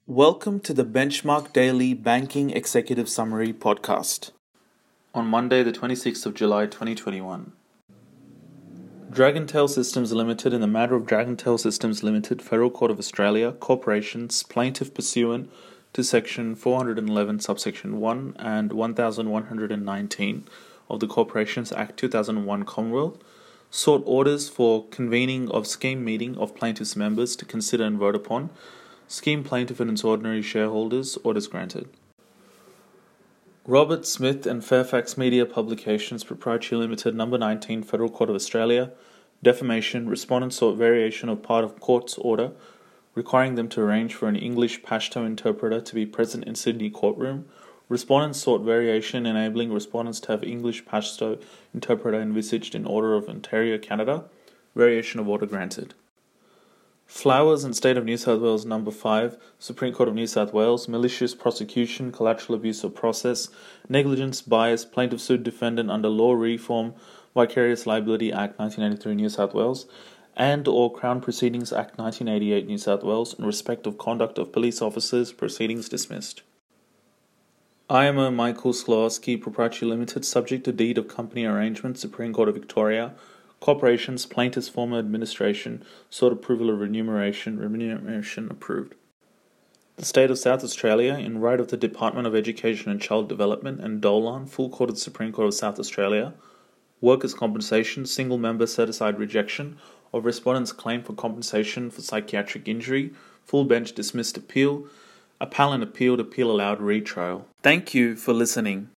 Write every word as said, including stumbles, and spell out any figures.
Welcome to the Benchmark Daily Banking Executive Summary podcast. On Monday, the twenty-sixth of July, twenty twenty-one. Dragontail Systems Limited in the matter of Dragontail Systems Limited, Federal Court of Australia, Corporations, plaintiff pursuant to Section four hundred eleven, subsection one and one thousand one hundred nineteen of the Corporations Act two thousand one Commonwealth, sought orders for convening of scheme meeting of plaintiff's members to consider and vote upon scheme plaintiff and its ordinary shareholders, orders granted. Robert Smith and Fairfax Media Publications Proprietary Limited, Number nineteen, Federal Court of Australia, defamation. Respondent sought variation of part of court's order requiring them to arrange for an English Pashto interpreter to be present in Sydney courtroom. Respondents sought variation enabling respondents to have English Pashto interpreter envisaged in order of Ontario, Canada. Variation of order granted. Flowers and State of New South Wales, Number five, Supreme Court of New South Wales, malicious prosecution, collateral abuse of process, negligence, bias, plaintiff sued defendant under Law Reform, Vicarious Liability Act nineteen eighty-three, New South Wales, and or Crown Proceedings Act nineteen eighty-eight, New South Wales, in respect of conduct of police officers, proceedings dismissed. I M O Michael Slawski Proprietary Limited, subject to deed of company arrangement, Supreme Court of Victoria, Corporations, plaintiff's former administration, sought approval of remuneration, remuneration approved. The State of South Australia, in right of the Department of Education and Child Development and Dolan, Full Court of the Supreme Court of South Australia, workers' compensation, single member set-aside rejection of respondent's claim for compensation for psychiatric injury, full bench dismissed appeal, appellant appealed, appeal allowed retrial. Thank you for listening.